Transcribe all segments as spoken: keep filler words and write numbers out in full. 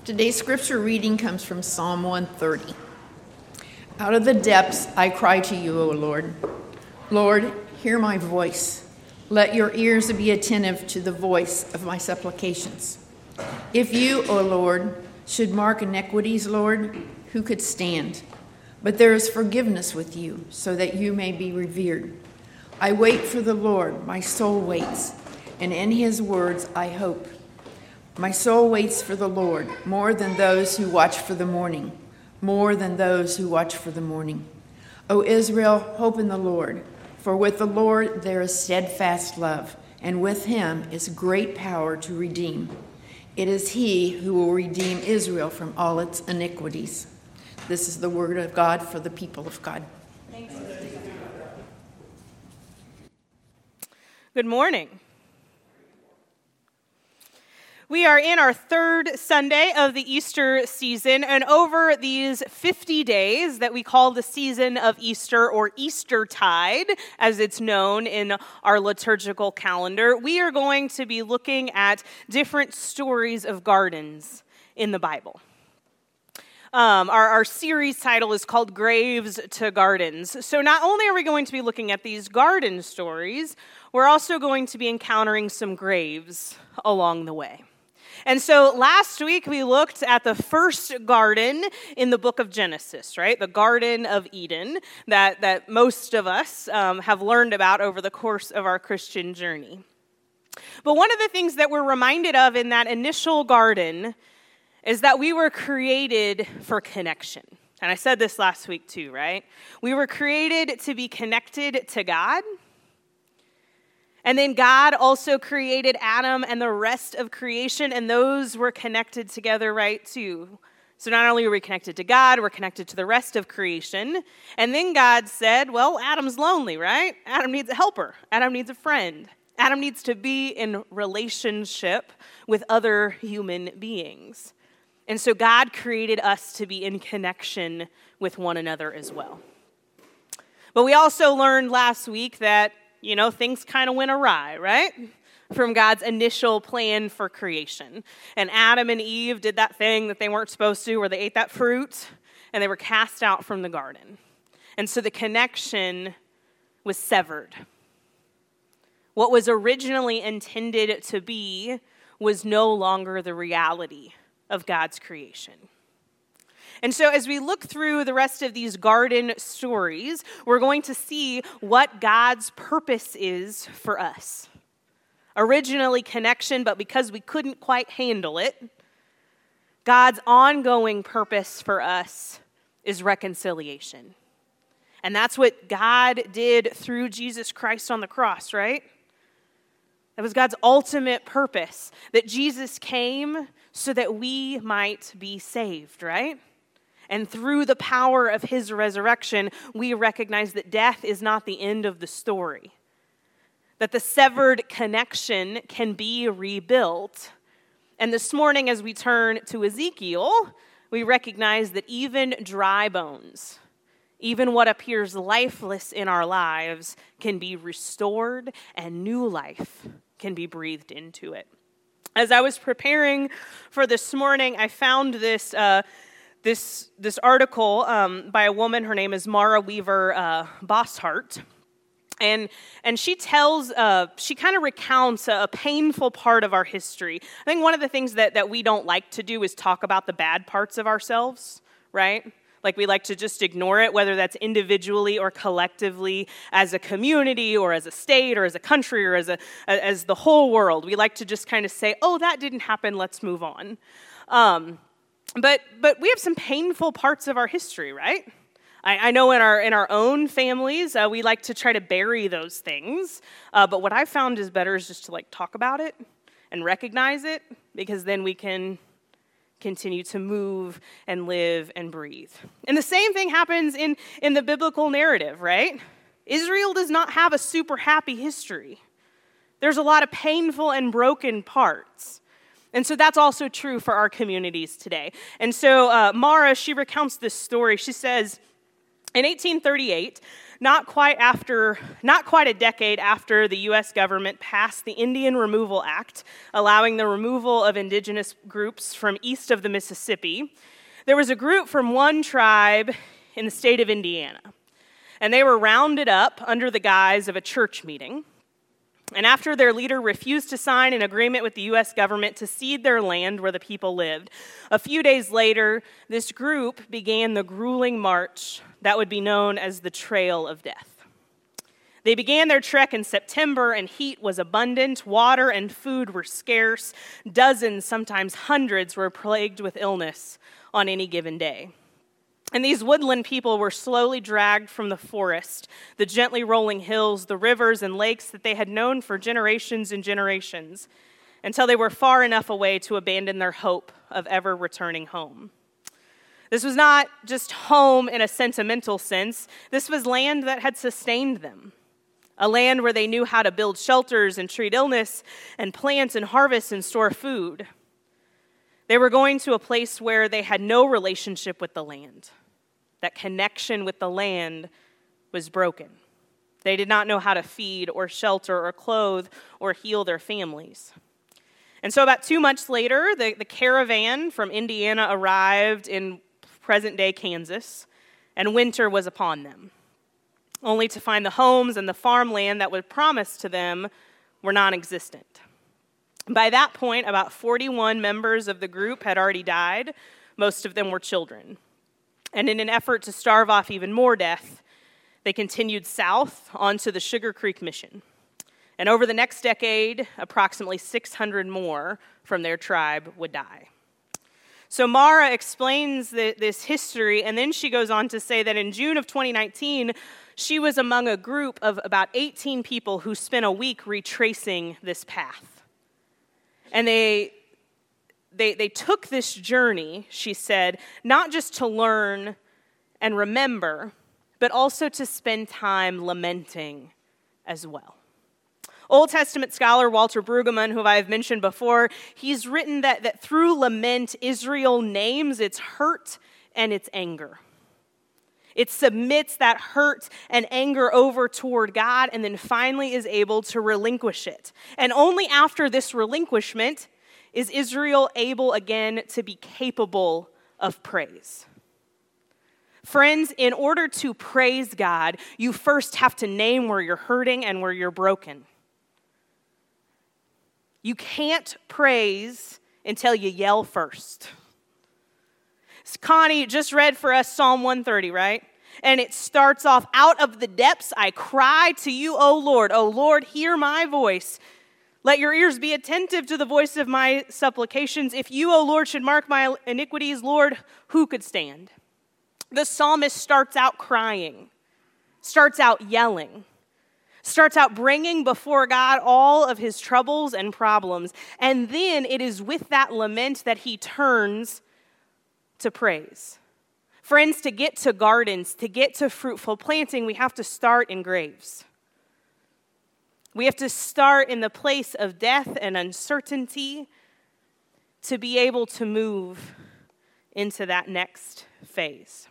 Today's scripture reading comes from Psalm one thirty. Out of the depths I cry to you, O Lord. Lord, hear my voice. Let your ears be attentive to the voice of my supplications. If you, O Lord, should mark iniquities, Lord, who could stand? But there is forgiveness with you, so that you may be revered. I wait for the Lord, my soul waits, and in his words I hope. My soul waits for the Lord, more than those who watch for the morning, more than those who watch for the morning. O Israel, hope in the Lord, for with the Lord there is steadfast love, and with him is great power to redeem. It is he who will redeem Israel from all its iniquities. This is the word of God for the people of God. Thanks. Good morning. We are in our third Sunday of the Easter season, and over these fifty days that we call the season of Easter, or Eastertide, as it's known in our liturgical calendar, we are going to be looking at different stories of gardens in the Bible. Um, our, our series title is called Graves to Gardens. So not only are we going to be looking at these garden stories, we're also going to be encountering some graves along the way. And so last week we looked at the first garden in the book of Genesis, right? The Garden of Eden that, that most of us um, have learned about over the course of our Christian journey. But one of the things that we're reminded of in that initial garden is that we were created for connection. And I said this last week too, right? We were created to be connected to God. And then God also created Adam and the rest of creation, and those were connected together, right, too. So not only are we connected to God, we're connected to the rest of creation. And then God said, well, Adam's lonely, right? Adam needs a helper. Adam needs a friend. Adam needs to be in relationship with other human beings. And so God created us to be in connection with one another as well. But we also learned last week that You know, things kind of went awry, right? From God's initial plan for creation. And Adam and Eve did that thing that they weren't supposed to, where they ate that fruit, and they were cast out from the garden. And so the connection was severed. What was originally intended to be was no longer the reality of God's creation. And so as we look through the rest of these garden stories, we're going to see what God's purpose is for us. Originally connection, but because we couldn't quite handle it, God's ongoing purpose for us is reconciliation. And that's what God did through Jesus Christ on the cross, right? That was God's ultimate purpose, that Jesus came so that we might be saved, right? And through the power of his resurrection, we recognize that death is not the end of the story. That the severed connection can be rebuilt. And this morning, as we turn to Ezekiel, we recognize that even dry bones, even what appears lifeless in our lives, can be restored and new life can be breathed into it. As I was preparing for this morning, I found this uh, This this article um, by a woman. Her name is Mara Weaver uh, Bosshart, and and she tells uh, she kind of recounts a, a painful part of our history. I think one of the things that that we don't like to do is talk about the bad parts of ourselves, right? Like we like to just ignore it, whether that's individually or collectively, as a community or as a state or as a country or as a as the whole world. We like to just kind of say, "Oh, that didn't happen. Let's move on." Um, But but we have some painful parts of our history, right? I, I know in our in our own families, uh, we like to try to bury those things. Uh, but what I found is better is just to like talk about it and recognize it, because then we can continue to move and live and breathe. And the same thing happens in, in the biblical narrative, right? Israel does not have a super happy history. There's a lot of painful and broken parts. And so that's also true for our communities today. And so uh, Mara, she recounts this story. She says, in eighteen thirty-eight, not quite after, not quite a decade after the U S government passed the Indian Removal Act, allowing the removal of indigenous groups from east of the Mississippi, there was a group from one tribe in the state of Indiana, and they were rounded up under the guise of a church meeting. And after their leader refused to sign an agreement with the U S government to cede their land where the people lived, a few days later, this group began the grueling march that would be known as the Trail of Death. They began their trek in September, and heat was abundant, water and food were scarce, dozens, sometimes hundreds, were plagued with illness on any given day. And these woodland people were slowly dragged from the forest, the gently rolling hills, the rivers and lakes that they had known for generations and generations, until they were far enough away to abandon their hope of ever returning home. This was not just home in a sentimental sense. This was land that had sustained them, a land where they knew how to build shelters and treat illness and plant and harvest and store food. They were going to a place where they had no relationship with the land. That connection with the land was broken. They did not know how to feed or shelter or clothe or heal their families. And so about two months later, the, the caravan from Indiana arrived in present-day Kansas, and winter was upon them, only to find the homes and the farmland that was promised to them were non-existent. By that point, about forty-one members of the group had already died. Most of them were children. And in an effort to starve off even more death, they continued south onto the Sugar Creek Mission. And over the next decade, approximately six hundred more from their tribe would die. So Mara explains the, this history, and then she goes on to say that in June of twenty nineteen, she was among a group of about eighteen people who spent a week retracing this path. And they... They, they took this journey, she said, not just to learn and remember, but also to spend time lamenting as well. Old Testament scholar Walter Brueggemann, who I've mentioned before, he's written that, that through lament, Israel names its hurt and its anger. It submits that hurt and anger over toward God and then finally is able to relinquish it. And only after this relinquishment is Israel able again to be capable of praise. Friends, in order to praise God, you first have to name where you're hurting and where you're broken. You can't praise until you yell first. Connie just read for us Psalm one thirty, right? And it starts off, "Out of the depths I cry to you, O Lord. O Lord, hear my voice. Let your ears be attentive to the voice of my supplications. If you, O Lord, should mark my iniquities, Lord, who could stand?" The psalmist starts out crying, starts out yelling, starts out bringing before God all of his troubles and problems. And then it is with that lament that he turns to praise. Friends, to get to gardens, to get to fruitful planting, we have to start in graves. We have to start in the place of death and uncertainty to be able to move into that next phase.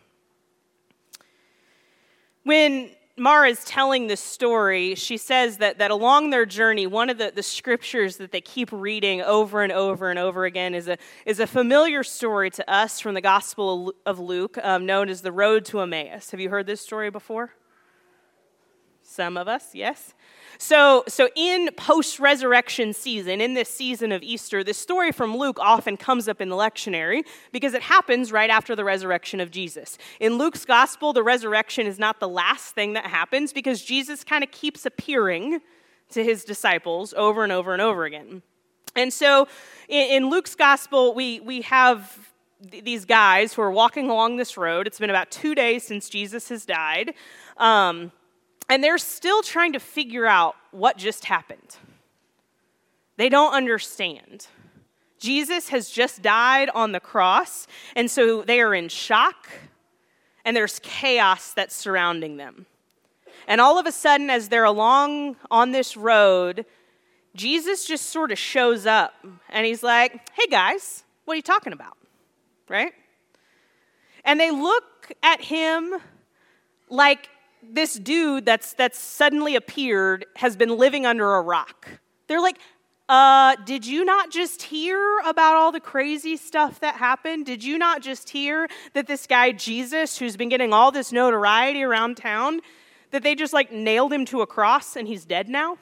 When Mara is telling this story, she says that, that along their journey, one of the, the scriptures that they keep reading over and over and over again is a, is a familiar story to us from the Gospel of Luke, um, known as the Road to Emmaus. Have you heard this story before? Some of us, yes. So, so in post-resurrection season, in this season of Easter, this story from Luke often comes up in the lectionary because it happens right after the resurrection of Jesus. In Luke's gospel, the resurrection is not the last thing that happens because Jesus kind of keeps appearing to his disciples over and over and over again. And so in, in Luke's gospel, we, we have th- these guys who are walking along this road. It's been about two days since Jesus has died. Um... And they're still trying to figure out what just happened. They don't understand. Jesus has just died on the cross, and so they are in shock, and there's chaos that's surrounding them. And all of a sudden, as they're along on this road, Jesus just sort of shows up, and he's like, "Hey guys, what are you talking about?" Right? And they look at him like this dude that's that's suddenly appeared has been living under a rock. They're like, uh, did you not just hear about all the crazy stuff that happened? Did you not just hear that this guy Jesus, who's been getting all this notoriety around town, that they just like nailed him to a cross and he's dead now?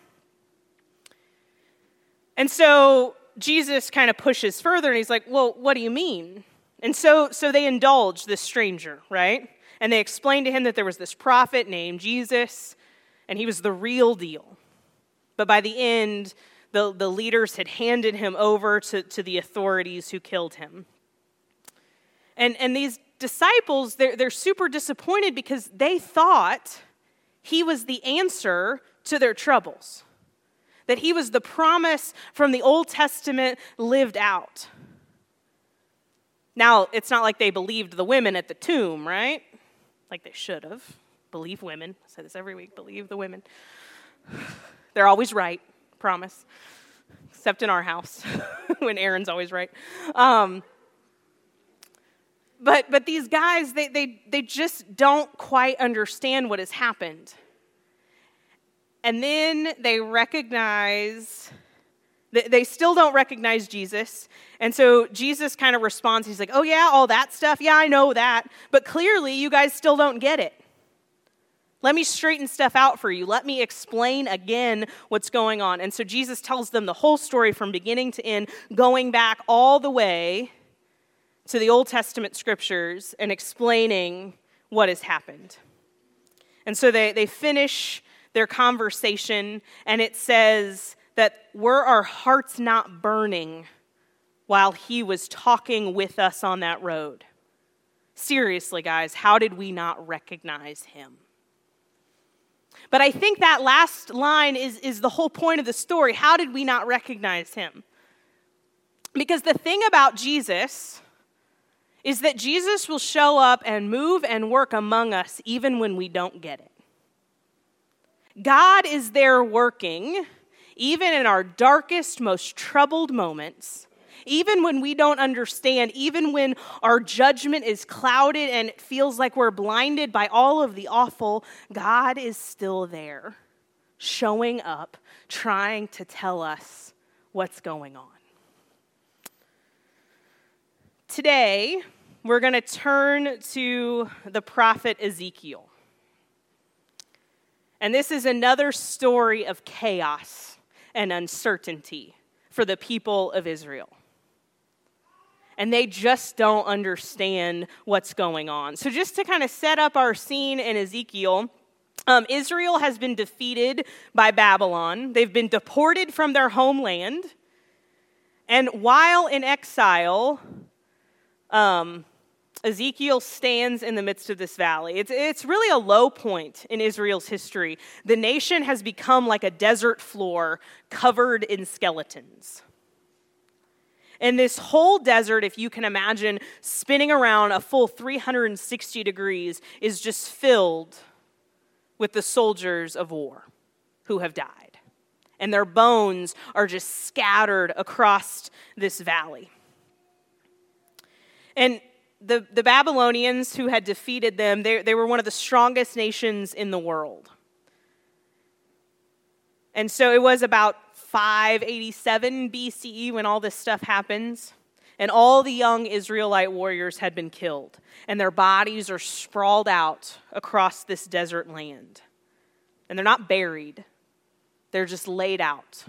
And so Jesus kind of pushes further and he's like, well, what do you mean? And so, so they indulge this stranger, right? And they explain to him that there was this prophet named Jesus, and he was the real deal. But by the end, the, the leaders had handed him over to, to the authorities who killed him. And, and these disciples, they're, they're super disappointed because they thought he was the answer to their troubles, that he was the promise from the Old Testament lived out. Now, it's not like they believed the women at the tomb, right? Like they should have. Believe women. I say this every week. Believe the women. They're always right. Promise. Except in our house, when Aaron's always right. Um, but but these guys, they they they just don't quite understand what has happened. And then they recognize, they still don't recognize Jesus. And so Jesus kind of responds. He's like, oh yeah, all that stuff. Yeah, I know that. But clearly you guys still don't get it. Let me straighten stuff out for you. Let me explain again what's going on. And so Jesus tells them the whole story from beginning to end, going back all the way to the Old Testament scriptures and explaining what has happened. And so they, they finish their conversation, and it says that were our hearts not burning while he was talking with us on that road? Seriously, guys, how did we not recognize him? But I think that last line is, is the whole point of the story. How did we not recognize him? Because the thing about Jesus is that Jesus will show up and move and work among us even when we don't get it. God is there working even in our darkest, most troubled moments, even when we don't understand, even when our judgment is clouded and it feels like we're blinded by all of the awful, God is still there, showing up, trying to tell us what's going on. Today, we're going to turn to the prophet Ezekiel. And this is another story of chaos and uncertainty for the people of Israel. And they just don't understand what's going on. So just to kind of set up our scene in Ezekiel, um, Israel has been defeated by Babylon. They've been deported from their homeland. And while in exile, um, Ezekiel stands in the midst of this valley. It's, it's really a low point in Israel's history. The nation has become like a desert floor covered in skeletons. And this whole desert, if you can imagine, spinning around a full three hundred sixty degrees, is just filled with the soldiers of war who have died. And their bones are just scattered across this valley. And the, the Babylonians who had defeated them, they, they were one of the strongest nations in the world. And so it was about five eighty-seven B C E when all this stuff happens. And all the young Israelite warriors had been killed. And their bodies are sprawled out across this desert land. And they're not buried. They're just laid out.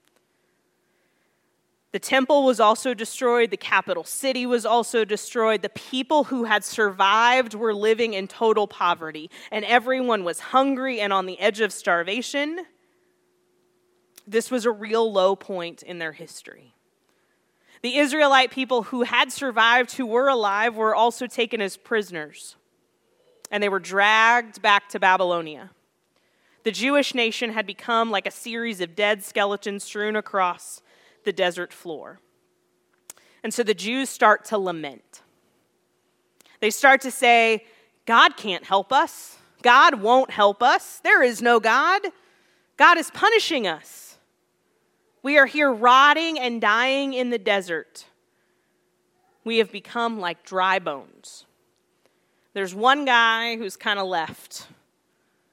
The temple was also destroyed. The capital city was also destroyed. The people who had survived were living in total poverty. And everyone was hungry and on the edge of starvation. This was a real low point in their history. The Israelite people who had survived, who were alive, were also taken as prisoners. And they were dragged back to Babylonia. The Jewish nation had become like a series of dead skeletons strewn across the desert floor. And so the Jews start to lament. They start to say, God can't help us. God won't help us. There is no God. God is punishing us. We are here rotting and dying in the desert. We have become like dry bones. There's one guy who's kind of left,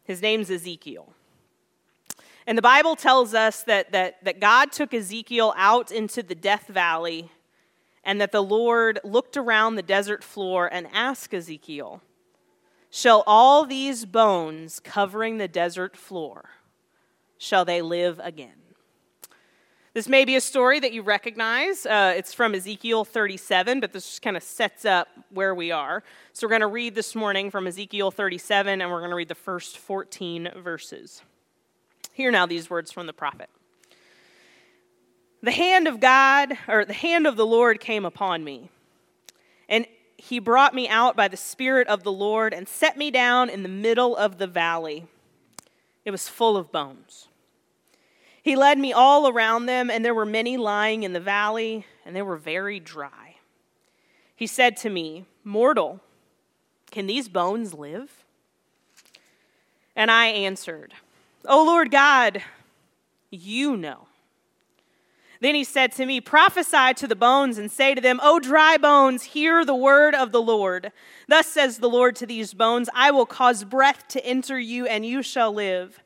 His name's Ezekiel. And the Bible tells us that, that, that God took Ezekiel out into the Death Valley, and that the Lord looked around the desert floor and asked Ezekiel, shall all these bones covering the desert floor, shall they live again? This may be a story that you recognize. Uh, it's from Ezekiel thirty-seven, but this just kind of sets up where we are. So we're going to read this morning from Ezekiel thirty-seven, and we're going to read the first fourteen verses. Hear now these words from the prophet. The hand of God, or the hand of the Lord came upon me, and he brought me out by the Spirit of the Lord and set me down in the middle of the valley. It was full of bones. He led me all around them, and there were many lying in the valley, and they were very dry. He said to me, mortal, can these bones live? And I answered, O Lord God, you know. Then he said to me, prophesy to the bones and say to them, O dry bones, hear the word of the Lord. Thus says the Lord to these bones, I will cause breath to enter you, and you shall live.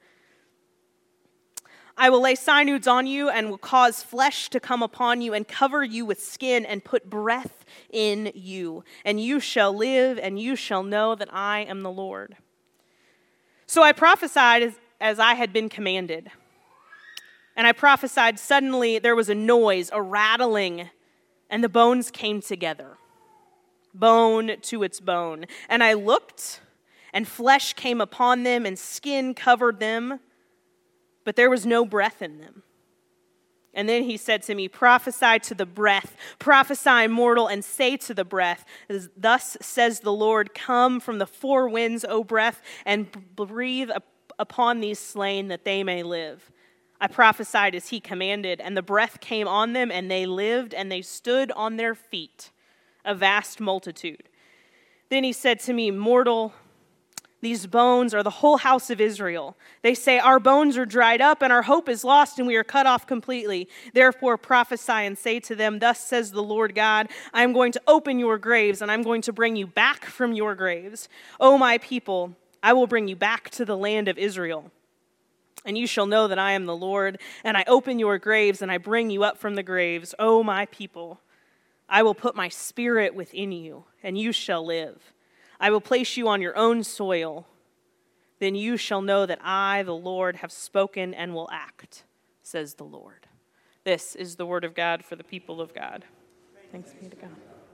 I will lay sinews on you and will cause flesh to come upon you and cover you with skin and put breath in you. And you shall live, and you shall know that I am the Lord. So I prophesied as, as I had been commanded. And I prophesied, suddenly there was a noise, a rattling, and the bones came together, bone to its bone. And I looked, and flesh came upon them, and skin covered them, but there was no breath in them. And then he said to me, prophesy to the breath, prophesy, mortal, and say to the breath, thus says the Lord, come from the four winds, O breath, and breathe upon these slain that they may live. I prophesied as he commanded, and the breath came on them, and they lived, and they stood on their feet, a vast multitude. Then he said to me, mortal, these bones are the whole house of Israel. They say, our bones are dried up, and our hope is lost, and we are cut off completely. Therefore prophesy and say to them, thus says the Lord God, I am going to open your graves, and I'm going to bring you back from your graves. O my people, I will bring you back to the land of Israel. And you shall know that I am the Lord, and I open your graves, and I bring you up from the graves. O my people, I will put my spirit within you, and you shall live. I will place you on your own soil. Then you shall know that I, the Lord, have spoken and will act, says the Lord. This is the word of God for the people of God. Thanks be to God.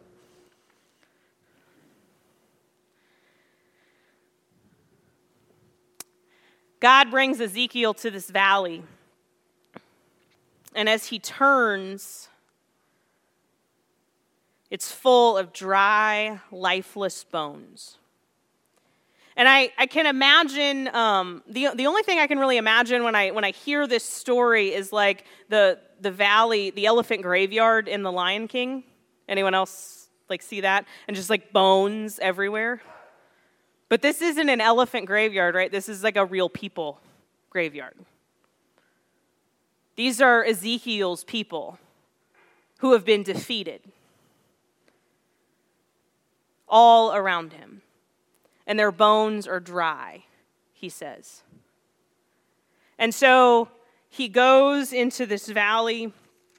God brings Ezekiel to this valley, and as he turns, it's full of dry, lifeless bones. And I, I can imagine, um, the, the only thing I can really imagine when I when I hear this story is like the, the valley, the elephant graveyard in The Lion King. Anyone else like see that? And just like bones everywhere. But this isn't an elephant graveyard, right? This is like a real people graveyard. These are Ezekiel's people who have been defeated all around him. And their bones are dry, he says. And so he goes into this valley,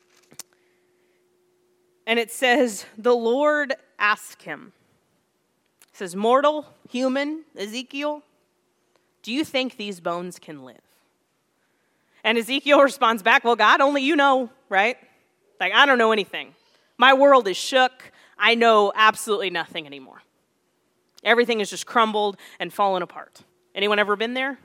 and it says, the Lord asked him, it says, mortal, human, Ezekiel, do you think these bones can live? And Ezekiel responds back, well, God, only you know, right? Like, I don't know anything. My world is shook. I know absolutely nothing anymore. Everything is just crumbled and fallen apart. Anyone ever been there?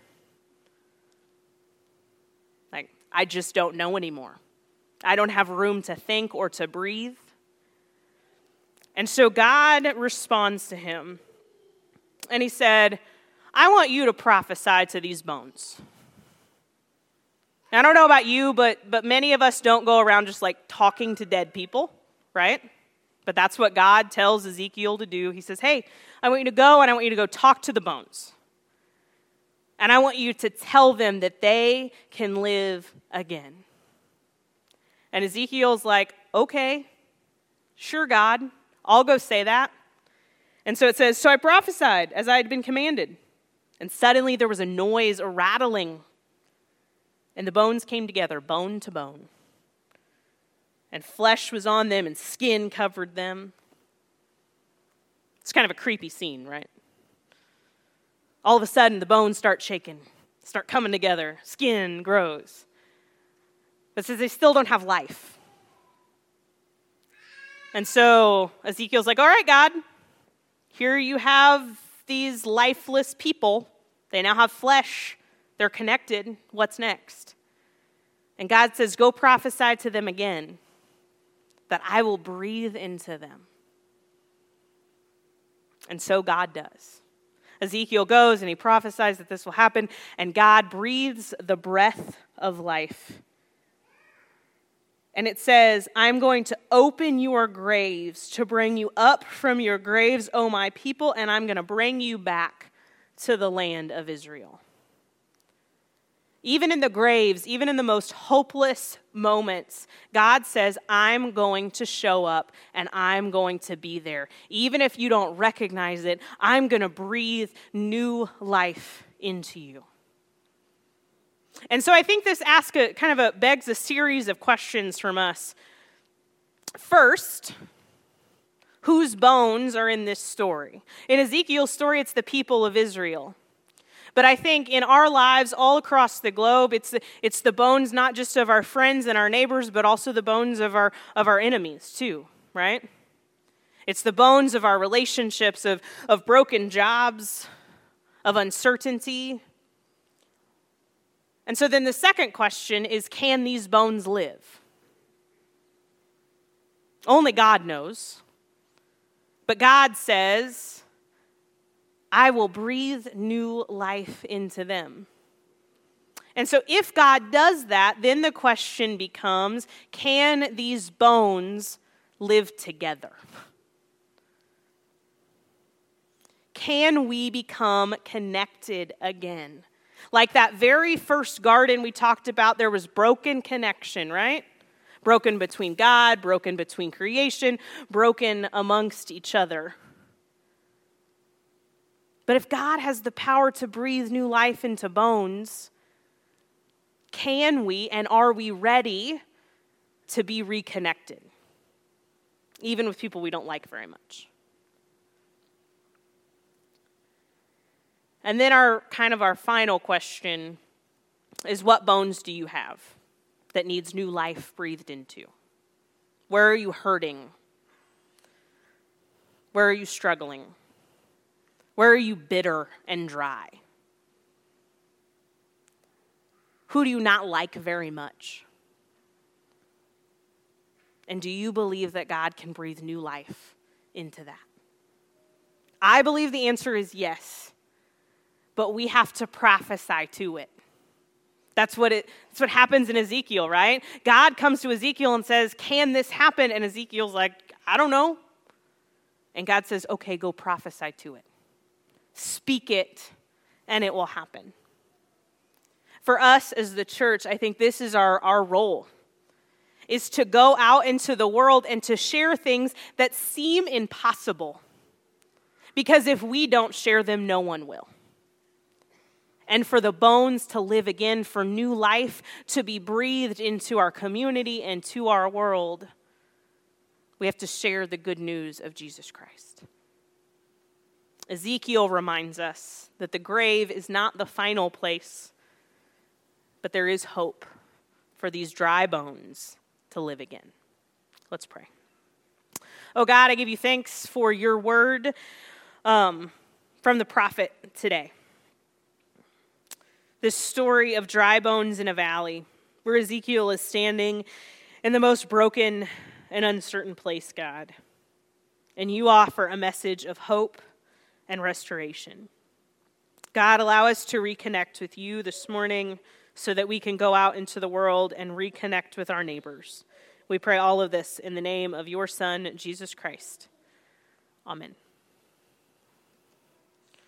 Like, I just don't know anymore. I don't have room to think or to breathe. And so God responds to him, and he said, I want you to prophesy to these bones. Now, I don't know about you, but, but many of us don't go around just like talking to dead people, right? But that's what God tells Ezekiel to do. He says, hey, I want you to go, and I want you to go talk to the bones. And I want you to tell them that they can live again. And Ezekiel's like, okay, sure, God, I'll go say that. And so it says, so I prophesied as I had been commanded. And suddenly there was a noise, a rattling, and the bones came together, bone to bone. And flesh was on them, and skin covered them. It's kind of a creepy scene, right? All of a sudden, the bones start shaking, start coming together, skin grows. But says they still don't have life. And so Ezekiel's like, all right, God, here you have these lifeless people. They now have flesh. They're connected. What's next? And God says, go prophesy to them again, that I will breathe into them. And so God does. Ezekiel goes and he prophesies that this will happen, and God breathes the breath of life. And it says, I'm going to open your graves to bring you up from your graves, O my people, and I'm going to bring you back to the land of Israel. Even in the graves, even in the most hopeless moments, God says, I'm going to show up and I'm going to be there. Even if you don't recognize it, I'm going to breathe new life into you. And so I think this asks a, kind of a, begs a series of questions from us. First, whose bones are in this story? In Ezekiel's story, it's the people of Israel. But I think in our lives all across the globe, it's the, it's the bones not just of our friends and our neighbors, but also the bones of our, of our enemies too, right? It's the bones of our relationships, of, of broken jobs, of uncertainty. And so then the second question is, can these bones live? Only God knows. But God says, I will breathe new life into them. And so if God does that, then the question becomes, can these bones live together? Can we become connected again? Like that very first garden we talked about, there was broken connection, right? Broken between God, broken between creation, broken amongst each other. But if God has the power to breathe new life into bones, can we and are we ready to be reconnected? Even with people we don't like very much. And then our kind of our final question is, what bones do you have that needs new life breathed into? Where are you hurting? Where are you struggling? Where are you bitter and dry? Who do you not like very much? And do you believe that God can breathe new life into that? I believe the answer is yes, but we have to prophesy to it. That's what it. That's what happens in Ezekiel, right? God comes to Ezekiel and says, can this happen? And Ezekiel's like, I don't know. And God says, okay, go prophesy to it. Speak it, and it will happen. For us as the church, I think this is our, our role, is to go out into the world and to share things that seem impossible. Because if we don't share them, no one will. And for the bones to live again, for new life to be breathed into our community and to our world, we have to share the good news of Jesus Christ. Ezekiel reminds us that the grave is not the final place, but there is hope for these dry bones to live again. Let's pray. Oh God, I give you thanks for your word um, from the prophet today. This story of dry bones in a valley where Ezekiel is standing in the most broken and uncertain place, God. And you offer a message of hope and restoration. God, allow us to reconnect with you this morning so that we can go out into the world and reconnect with our neighbors. We pray all of this in the name of your Son, Jesus Christ. Amen.